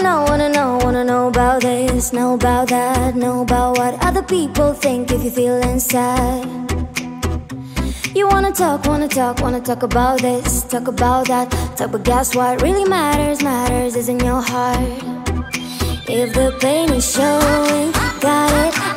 wanna know about this, know about that, know about what other people think if you're feeling sad. You wanna talk about this, talk about that, talk, but guess what really matters is in your heart. If the pain is showing, got it